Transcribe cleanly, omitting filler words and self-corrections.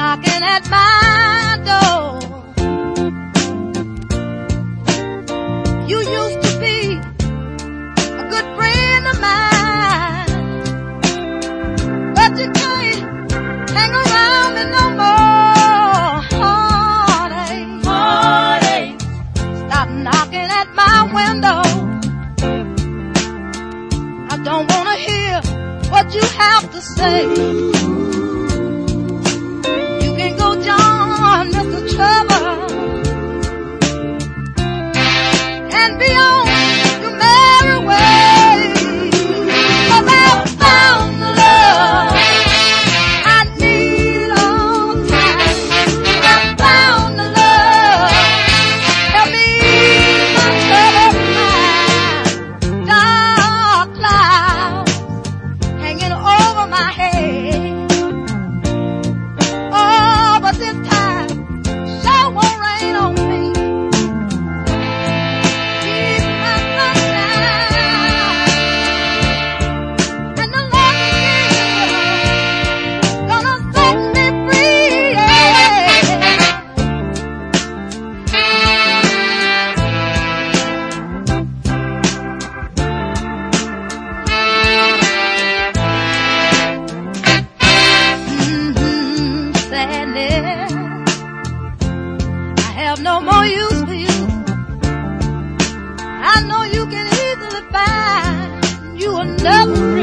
knocking at my door. You used to be a good friend of mine, but you can't hang around me no more. Heartache, heartache, stop knocking at my window. I don't wanna hear what you have to say. You can go John, Mr. Trouble, and be on your merry way. 'Cause I've found the love I need all the time. I've found the love help me ease my troubled mind. Dark clouds hanging over my head. Oh, but this time sure won't rain on me. Keep my sunshine, and the Lord is gonna set me free. Sadness, I have no more use for you. I know you can easily find you another.